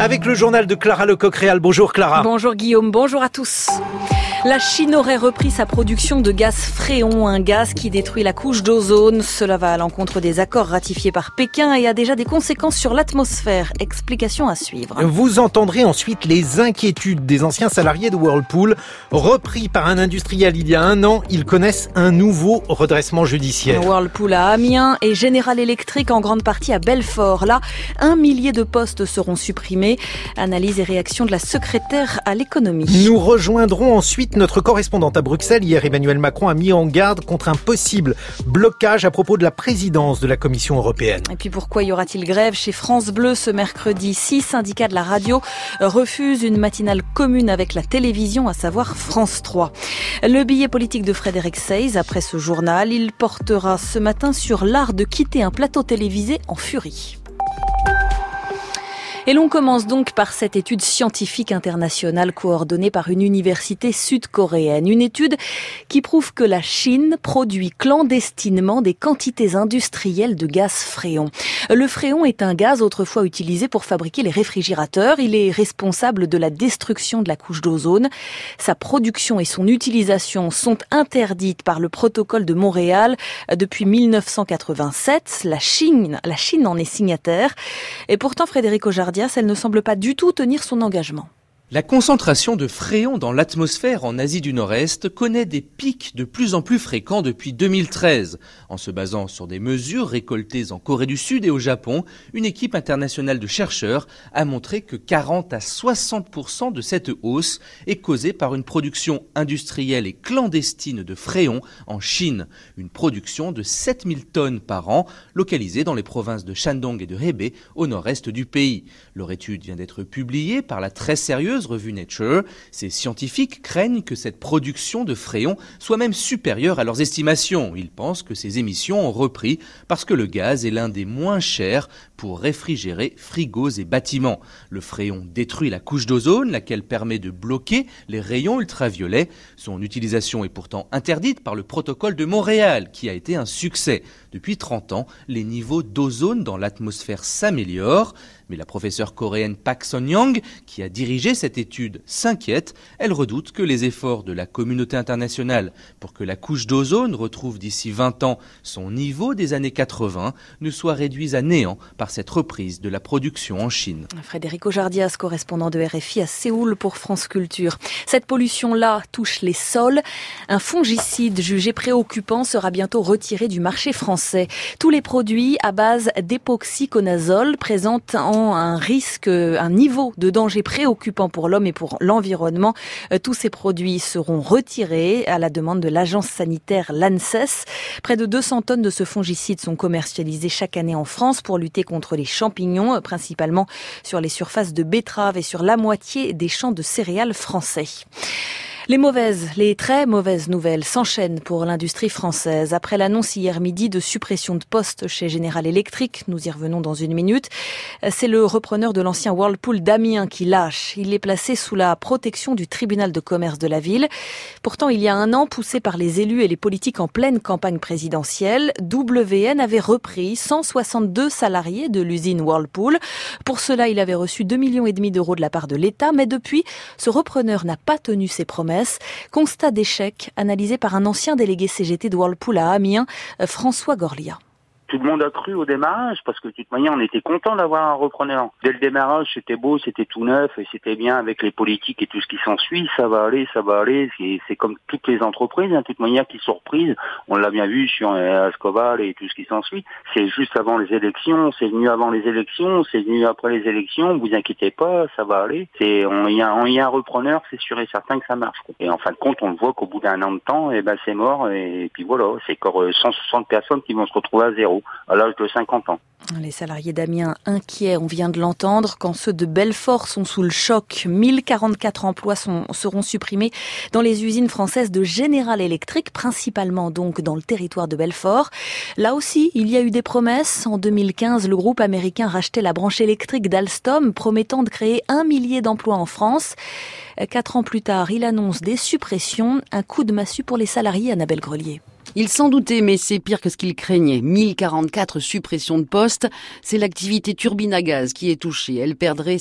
Avec le journal de Clara Lecoq-Réal. Bonjour Clara. Bonjour Guillaume, bonjour à tous. La Chine aurait repris sa production de gaz fréon, un gaz qui détruit la couche d'ozone. Cela va à l'encontre des accords ratifiés par Pékin et a déjà des conséquences sur l'atmosphère. Explication à suivre. Vous entendrez ensuite les inquiétudes des anciens salariés de Whirlpool. Repris par un industriel il y a 1 an, ils connaissent un nouveau redressement judiciaire. Whirlpool à Amiens et General Electric en grande partie à Belfort. Là, 1 millier de postes seront supprimés. Analyse et réaction de la secrétaire à l'économie. Nous rejoindrons ensuite notre correspondante à Bruxelles. Hier, Emmanuel Macron a mis en garde contre un possible blocage à propos de la présidence de la Commission européenne. Et puis pourquoi y aura-t-il grève chez France Bleu ce mercredi? 6 syndicats de la radio refusent une matinale commune avec la télévision, à savoir France 3. Le billet politique de Frédéric Seyss après ce journal, il portera ce matin sur l'art de quitter un plateau télévisé en furie. Et l'on commence donc par cette étude scientifique internationale coordonnée par une université sud-coréenne. Une étude qui prouve que la Chine produit clandestinement des quantités industrielles de gaz fréon. Le fréon est un gaz autrefois utilisé pour fabriquer les réfrigérateurs. Il est responsable de la destruction de la couche d'ozone. Sa production et son utilisation sont interdites par le protocole de Montréal depuis 1987. La Chine en est signataire. Et pourtant, Frédéric Ojardias, elle ne semble pas du tout tenir son engagement. La concentration de fréon dans l'atmosphère en Asie du Nord-Est connaît des pics de plus en plus fréquents depuis 2013. En se basant sur des mesures récoltées en Corée du Sud et au Japon, une équipe internationale de chercheurs a montré que 40 à 60% de cette hausse est causée par une production industrielle et clandestine de fréon en Chine. Une production de 7000 tonnes par an, localisée dans les provinces de Shandong et de Hebei, au nord-est du pays. Leur étude vient d'être publiée par la très sérieuse revue Nature. Ces scientifiques craignent que cette production de fréon soit même supérieure à leurs estimations. Ils pensent que ces émissions ont repris parce que le gaz est l'un des moins chers pour réfrigérer frigos et bâtiments. Le fréon détruit la couche d'ozone, laquelle permet de bloquer les rayons ultraviolets. Son utilisation est pourtant interdite par le protocole de Montréal, qui a été un succès. Depuis 30 ans, les niveaux d'ozone dans l'atmosphère s'améliorent. Mais la professeure coréenne Pak Son-young, qui a dirigé cette étude, s'inquiète. Elle redoute que les efforts de la communauté internationale pour que la couche d'ozone retrouve d'ici 20 ans son niveau des années 80 ne soient réduits à néant par cette reprise de la production en Chine. Frédéric Ojardias, correspondant de RFI à Séoul pour France Culture. Cette pollution-là touche les sols. Un fongicide jugé préoccupant sera bientôt retiré du marché français. Tous les produits à base d'époxyconazole présentent un niveau de danger préoccupant pour l'homme et pour l'environnement. Tous ces produits seront retirés à la demande de l'agence sanitaire l'ANSES. Près de 200 tonnes de ce fongicide sont commercialisées chaque année en France pour lutter contre les champignons, principalement sur les surfaces de betteraves et sur la moitié des champs de céréales français. Les très mauvaises nouvelles s'enchaînent pour l'industrie française. Après l'annonce hier midi de suppression de postes chez General Electric, nous y revenons dans une minute, c'est le repreneur de l'ancien Whirlpool d'Amiens qui lâche. Il est placé sous la protection du tribunal de commerce de la ville. Pourtant, il y a 1 an, poussé par les élus et les politiques en pleine campagne présidentielle, WN avait repris 162 salariés de l'usine Whirlpool. Pour cela, il avait reçu 2,5 millions d'euros de la part de l'État, mais depuis, ce repreneur n'a pas tenu ses promesses. Constat d'échec analysé par un ancien délégué CGT de Whirlpool à Amiens, François Gorlia. Tout le monde a cru au démarrage, parce que de toute manière, on était content d'avoir un repreneur. Dès le démarrage, c'était beau, c'était tout neuf, et c'était bien avec les politiques et tout ce qui s'ensuit. Ça va aller. C'est comme toutes les entreprises, de toute manière, qui sont reprises. On l'a bien vu sur Ascoval et tout ce qui s'ensuit. C'est juste avant les élections, c'est venu avant les élections, c'est venu après les élections. Vous inquiétez pas, ça va aller. Il y a un repreneur, c'est sûr et certain que ça marche. Et en fin de compte, on le voit qu'au bout d'1 an de temps, c'est mort. Et puis voilà, c'est encore 160 personnes qui vont se retrouver à zéro à l'âge de 50 ans. Les salariés d'Amiens inquiets, on vient de l'entendre, quand ceux de Belfort sont sous le choc. 1044 emplois seront supprimés dans les usines françaises de General Electric, principalement donc dans le territoire de Belfort. Là aussi, il y a eu des promesses. En 2015, le groupe américain rachetait la branche électrique d'Alstom, promettant de créer 1 millier d'emplois en France. 4 ans plus tard, il annonce des suppressions. Un coup de massue pour les salariés, Annabelle Grelier. Il s'en doutait, mais c'est pire que ce qu'il craignait. 1044 suppressions de postes. C'est l'activité turbine à gaz qui est touchée. Elle perdrait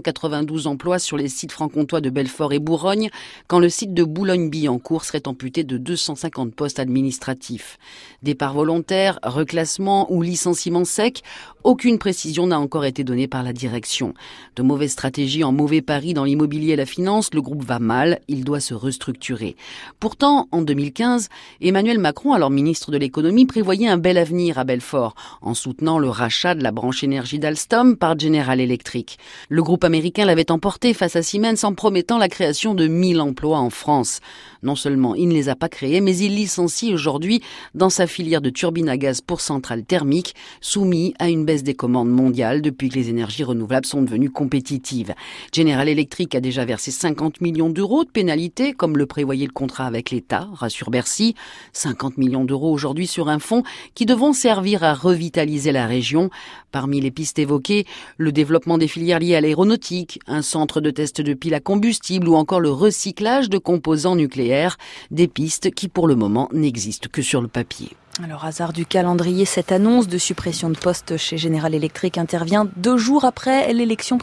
792 emplois sur les sites franc-comtois de Belfort et Bourgogne, quand le site de Boulogne-Billancourt serait amputé de 250 postes administratifs. Départ volontaire, reclassement ou licenciement sec, aucune précision n'a encore été donnée par la direction. De mauvaises stratégies en mauvais paris dans l'immobilier et la finance, le groupe va mal, il doit se restructurer. Pourtant, en 2015, Emmanuel Macron, alors ministre de l'économie, prévoyait un bel avenir à Belfort, en soutenant le rachat de la branche énergie d'Alstom par General Electric. Le groupe américain l'avait emporté face à Siemens en promettant la création de 1000 emplois en France. Non seulement il ne les a pas créés, mais il licencie aujourd'hui dans sa filière de turbines à gaz pour centrales thermiques, soumis à une baisse des commandes mondiales depuis que les énergies renouvelables sont devenues compétitives. General Electric a déjà versé 50 millions d'euros de pénalités, comme le prévoyait le contrat avec l'État, rassure Bercy. 50 millions d'euros aujourd'hui sur un fonds qui devront servir à revitaliser la région. Parmi les pistes évoquées, le développement des filières liées à l'aéronautique, un centre de test de piles à combustible ou encore le recyclage de composants nucléaires, des pistes qui pour le moment n'existent que sur le papier. Alors, hasard du calendrier, cette annonce de suppression de postes chez General Electric intervient 2 jours après l'élection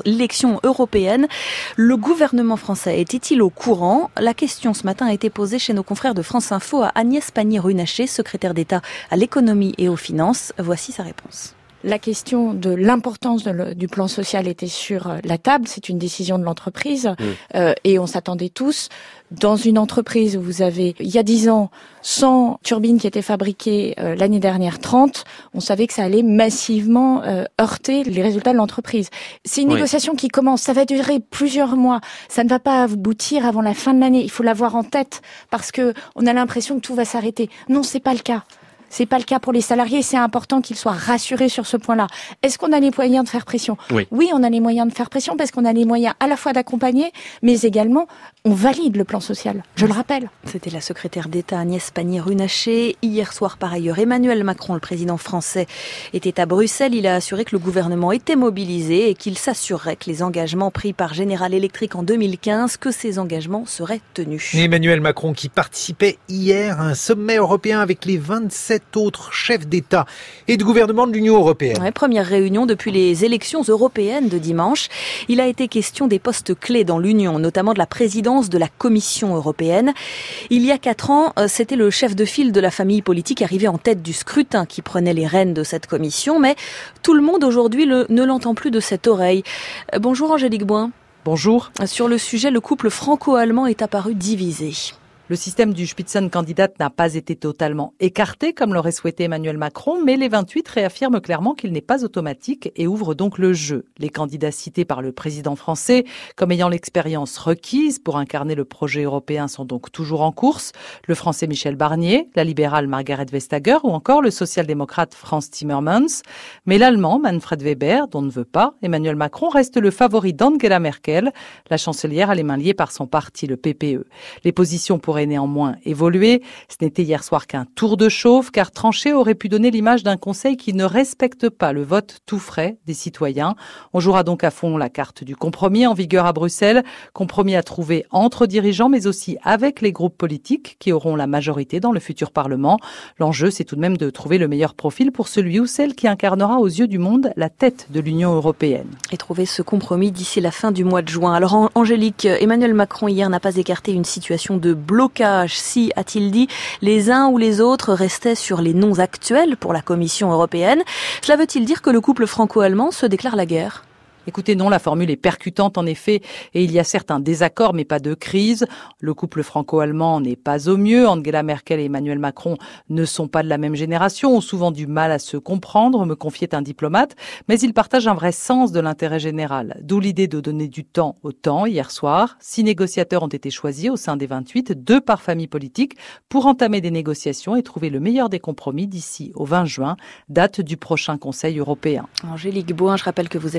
européenne. Le gouvernement français était-il au courant? La question ce matin a été posée chez nos confrères de France Info à Agnès Pannier-Runacher, secrétaire d'État à l'économie et aux finances. Voici sa réponse. La question de l'importance du plan social était sur la table. C'est une décision de l'entreprise et on s'attendait tous. Dans une entreprise où vous avez, il y a 10 ans, 100 turbines qui étaient fabriquées, l'année dernière 30, on savait que ça allait massivement heurter les résultats de l'entreprise. C'est une négociation qui commence, ça va durer plusieurs mois, ça ne va pas aboutir avant la fin de l'année. Il faut l'avoir en tête parce que on a l'impression que tout va s'arrêter. Non, c'est pas le cas. C'est pas le cas pour les salariés, c'est important qu'ils soient rassurés sur ce point-là. Est-ce qu'on a les moyens de faire pression ? Oui, on a les moyens de faire pression parce qu'on a les moyens à la fois d'accompagner, mais également, on valide le plan social. Je le rappelle. C'était la secrétaire d'État Agnès Pannier-Runacher. Hier soir, par ailleurs, Emmanuel Macron, le président français, était à Bruxelles. Il a assuré que le gouvernement était mobilisé et qu'il s'assurerait que les engagements pris par General Electric en 2015, que ces engagements seraient tenus. Emmanuel Macron qui participait hier à un sommet européen avec les 27 autres chefs d'État et de gouvernement de l'Union européenne. Première réunion depuis les élections européennes de dimanche. Il a été question des postes clés dans l'Union, notamment de la présidence de la Commission européenne. Il y a 4 ans, c'était le chef de file de la famille politique arrivé en tête du scrutin qui prenait les rênes de cette commission, mais tout le monde aujourd'hui ne l'entend plus de cette oreille. Bonjour Angélique Boin. Bonjour. Sur le sujet, le couple franco-allemand est apparu divisé. Le système du Spitzenkandidat n'a pas été totalement écarté, comme l'aurait souhaité Emmanuel Macron, mais les 28 réaffirment clairement qu'il n'est pas automatique et ouvrent donc le jeu. Les candidats cités par le président français comme ayant l'expérience requise pour incarner le projet européen sont donc toujours en course. Le français Michel Barnier, la libérale Margrethe Vestager ou encore le social-démocrate Frans Timmermans. Mais l'allemand Manfred Weber, dont ne veut pas Emmanuel Macron, reste le favori d'Angela Merkel. La chancelière a les mains liées par son parti, le PPE. Les positions pourraient néanmoins évolué. Ce n'était hier soir qu'un tour de chauffe, car trancher aurait pu donner l'image d'un conseil qui ne respecte pas le vote tout frais des citoyens. On jouera donc à fond la carte du compromis en vigueur à Bruxelles. Compromis à trouver entre dirigeants, mais aussi avec les groupes politiques qui auront la majorité dans le futur Parlement. L'enjeu, c'est tout de même de trouver le meilleur profil pour celui ou celle qui incarnera aux yeux du monde la tête de l'Union européenne. Et trouver ce compromis d'ici la fin du mois de juin. Alors Angélique, Emmanuel Macron hier n'a pas écarté une situation de blocage. Si, a-t-il dit, les uns ou les autres restaient sur les noms actuels pour la Commission européenne. Cela veut-il dire que le couple franco-allemand se déclare la guerre ? Écoutez, non, la formule est percutante en effet, et il y a certes un désaccord, mais pas de crise. Le couple franco-allemand n'est pas au mieux. Angela Merkel et Emmanuel Macron ne sont pas de la même génération, ont souvent du mal à se comprendre, me confiait un diplomate, mais ils partagent un vrai sens de l'intérêt général. D'où l'idée de donner du temps au temps hier soir. 6 négociateurs ont été choisis au sein des 28, 2 par famille politique, pour entamer des négociations et trouver le meilleur des compromis d'ici au 20 juin, date du prochain Conseil européen. Angélique Boin, je rappelle que vous êtes la correspondante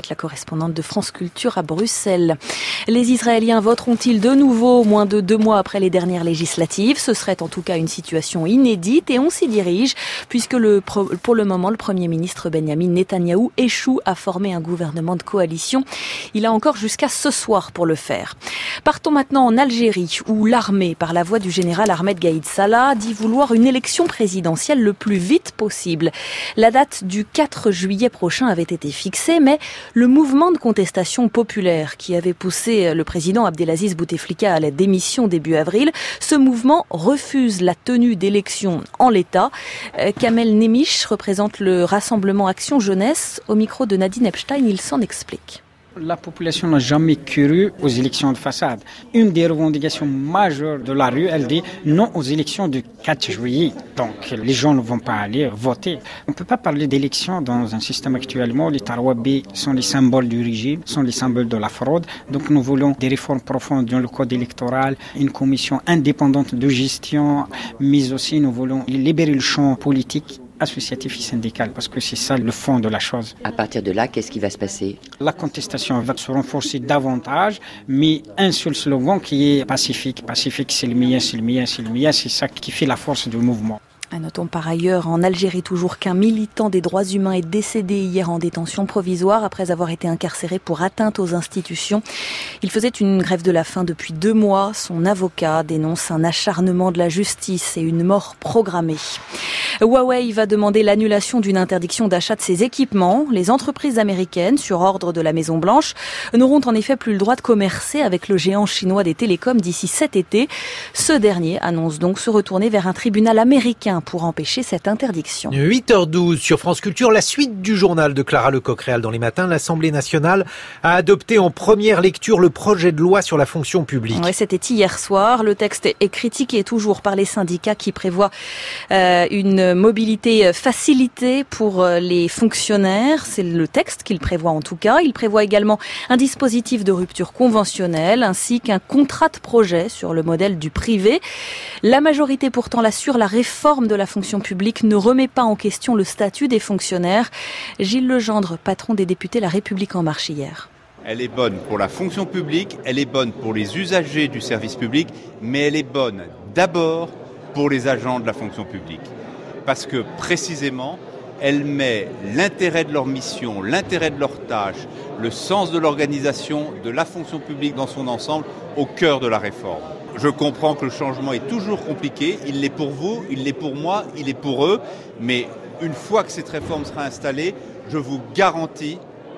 correspondante de France Culture à Bruxelles. Les Israéliens voteront-ils de nouveau moins de 2 mois après les dernières législatives? Ce serait en tout cas une situation inédite et on s'y dirige puisque pour le moment, le Premier ministre Benjamin Netanyahou échoue à former un gouvernement de coalition. Il a encore jusqu'à ce soir pour le faire. Partons maintenant en Algérie où l'armée, par la voix du général Ahmed Gaïd Salah, dit vouloir une élection présidentielle le plus vite possible. La date du 4 juillet prochain avait été fixée, mais le mouvement de contestation populaire qui avait poussé le président Abdelaziz Bouteflika à la démission début avril, ce mouvement refuse la tenue d'élections en l'état. Kamel Nemish représente le Rassemblement Action Jeunesse. Au micro de Nadine Epstein, il s'en explique. La population n'a jamais cru aux élections de façade. Une des revendications majeures de la rue, elle dit non aux élections du 4 juillet. Donc les gens ne vont pas aller voter. On ne peut pas parler d'élections dans un système actuellement. Les Tarouabi sont les symboles du régime, sont les symboles de la fraude. Donc nous voulons des réformes profondes dans le code électoral, une commission indépendante de gestion, mais aussi nous voulons libérer le champ politique, associatif et syndical, parce que c'est ça le fond de la chose. À partir de là, qu'est-ce qui va se passer? La contestation va se renforcer davantage, mais un seul slogan qui est pacifique. Pacifique, c'est le mien, c'est le mien, c'est le mien, c'est ça qui fait la force du mouvement. Notons par ailleurs en Algérie toujours qu'un militant des droits humains est décédé hier en détention provisoire après avoir été incarcéré pour atteinte aux institutions. Il faisait une grève de la faim depuis 2 mois. Son avocat dénonce un acharnement de la justice et une mort programmée. Huawei va demander l'annulation d'une interdiction d'achat de ses équipements. Les entreprises américaines, sur ordre de la Maison-Blanche, n'auront en effet plus le droit de commercer avec le géant chinois des télécoms d'ici cet été. Ce dernier annonce donc se retourner vers un tribunal américain pour empêcher cette interdiction. 8h12 sur France Culture, la suite du journal de Clara Lecoq-Réal dans les matins. L'Assemblée nationale a adopté en première lecture le projet de loi sur la fonction publique. Oui, c'était hier soir. Le texte est critiqué toujours par les syndicats qui prévoient une mobilité facilitée pour les fonctionnaires. C'est le texte qu'il prévoit en tout cas. Il prévoit également un dispositif de rupture conventionnelle ainsi qu'un contrat de projet sur le modèle du privé. La majorité pourtant l'assure, la réforme de la fonction publique ne remet pas en question le statut des fonctionnaires. Gilles Legendre, patron des députés La République En Marche hier. Elle est bonne pour la fonction publique, elle est bonne pour les usagers du service public, mais elle est bonne d'abord pour les agents de la fonction publique. Parce que précisément, elle met l'intérêt de leur mission, l'intérêt de leur tâche, le sens de l'organisation de la fonction publique dans son ensemble au cœur de la réforme. Je comprends que le changement est toujours compliqué, il l'est pour vous, il l'est pour moi, il est pour eux, mais une fois que cette réforme sera installée, je vous garantis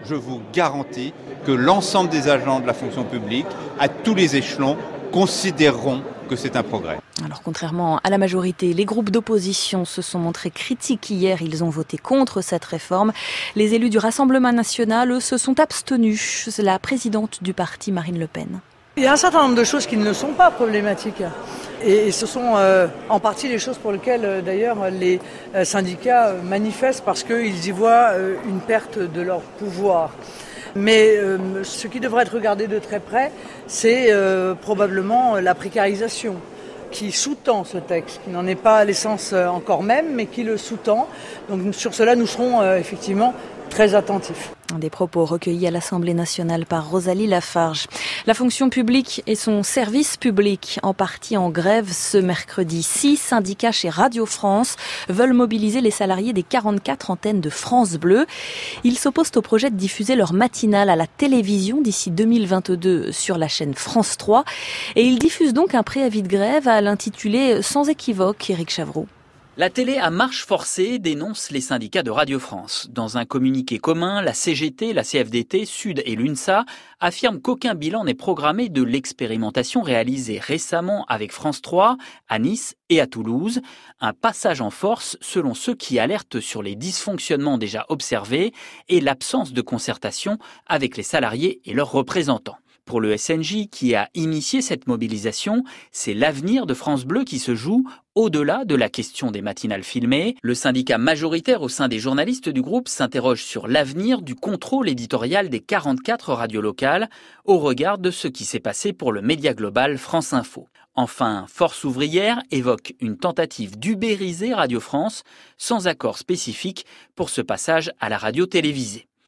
que l'ensemble des agents de la fonction publique, à tous les échelons, considéreront que c'est un progrès. Alors contrairement à la majorité, les groupes d'opposition se sont montrés critiques hier. Ils ont voté contre cette réforme. Les élus du Rassemblement national, eux, se sont abstenus. C'est la présidente du parti, Marine Le Pen. Il y a un certain nombre de choses qui ne sont pas problématiques. Et ce sont en partie les choses pour lesquelles d'ailleurs les syndicats manifestent parce qu'ils y voient une perte de leur pouvoir. Mais ce qui devrait être regardé de très près, c'est probablement la précarisation qui sous-tend ce texte, qui n'en est pas l'essence encore même, mais qui le sous-tend. Donc sur cela, nous serons effectivement très attentifs. Des propos recueillis à l'Assemblée nationale par Rosalie Lafarge. La fonction publique et son service public en partie en grève ce mercredi. 6 syndicats chez Radio France veulent mobiliser les salariés des 44 antennes de France Bleu. Ils s'opposent au projet de diffuser leur matinale à la télévision d'ici 2022 sur la chaîne France 3. Et ils diffusent donc un préavis de grève à l'intitulé sans équivoque, Éric Chavroux. La télé à marche forcée dénonce les syndicats de Radio France. Dans un communiqué commun, la CGT, la CFDT, Sud et l'UNSA affirment qu'aucun bilan n'est programmé de l'expérimentation réalisée récemment avec France 3 à Nice et à Toulouse. Un passage en force selon ceux qui alertent sur les dysfonctionnements déjà observés et l'absence de concertation avec les salariés et leurs représentants. Pour le SNJ qui a initié cette mobilisation, c'est l'avenir de France Bleu qui se joue au-delà de la question des matinales filmées. Le syndicat majoritaire au sein des journalistes du groupe s'interroge sur l'avenir du contrôle éditorial des 44 radios locales au regard de ce qui s'est passé pour le média global France Info. Enfin, Force ouvrière évoque une tentative d'ubériser Radio France sans accord spécifique pour ce passage à la radio télévisée.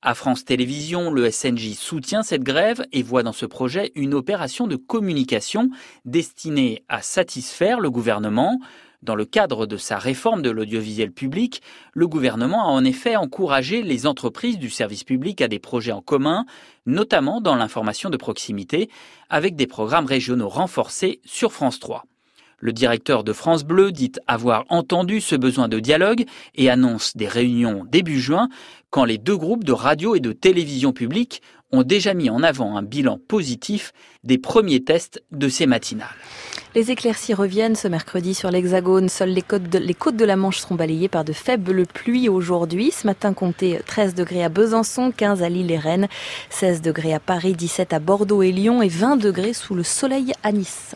À France Télévisions, le SNJ soutient cette grève et voit dans ce projet une opération de communication destinée à satisfaire le gouvernement. Dans le cadre de sa réforme de l'audiovisuel public, le gouvernement a en effet encouragé les entreprises du service public à des projets en commun, notamment dans l'information de proximité, avec des programmes régionaux renforcés sur France 3. Le directeur de France Bleu dit avoir entendu ce besoin de dialogue et annonce des réunions début juin, quand les deux groupes de radio et de télévision publique ont déjà mis en avant un bilan positif des premiers tests de ces matinales. Les éclaircies reviennent ce mercredi sur l'Hexagone. Seules les côtes de la Manche seront balayées par de faibles pluies aujourd'hui. Ce matin, comptez 13 degrés à Besançon, 15 à Lille et Rennes, 16 degrés à Paris, 17 à Bordeaux et Lyon et 20 degrés sous le soleil à Nice.